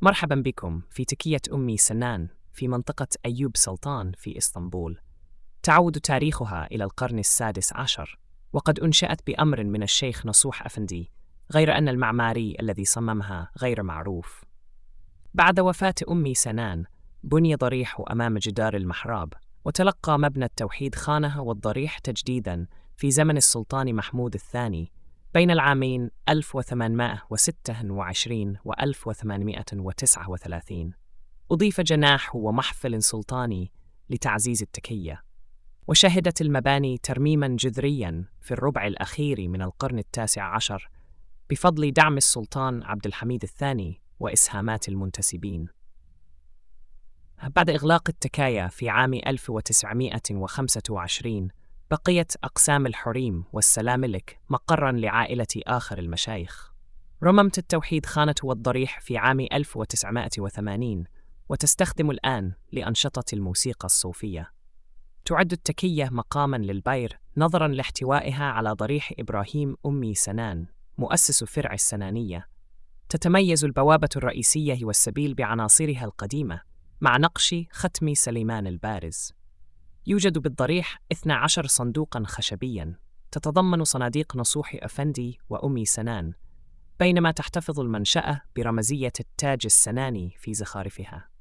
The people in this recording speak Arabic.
مرحبا بكم في تكية أمي سنان في منطقة أيوب سلطان في إسطنبول. تعود تاريخها إلى القرن السادس عشر، وقد أنشأت بأمر من الشيخ نصوح أفندي، غير أن المعماري الذي صممها غير معروف. بعد وفاة أمي سنان بني ضريح أمام جدار المحراب، وتلقى مبنى التوحيد خانها والضريح تجديداً في زمن السلطان محمود الثاني بين العامين 1826 و 1839. أضيف جناح ومحفل سلطاني لتعزيز التكية، وشهدت المباني ترميماً جذرياً في الربع الأخير من القرن التاسع عشر بفضل دعم السلطان عبد الحميد الثاني وإسهامات المنتسبين. بعد إغلاق التكايا في عام 1925 بقيت أقسام الحريم والسلاملك مقراً لعائلة آخر المشايخ. رممت التوحيد خانة والضريح في عام 1980 وتستخدم الآن لأنشطة الموسيقى الصوفية. تعد التكية مقاماً للبير نظراً لاحتوائها على ضريح إبراهيم أمي سنان مؤسس فرع السنانية. تتميز البوابة الرئيسية والسبيل بعناصرها القديمة مع نقش ختم سليمان البارز. يوجد بالضريح 12 صندوقاً خشبياً تتضمن صناديق نصوح أفندي وأمي سنان، بينما تحتفظ المنشأة برمزية التاج السناني في زخارفها.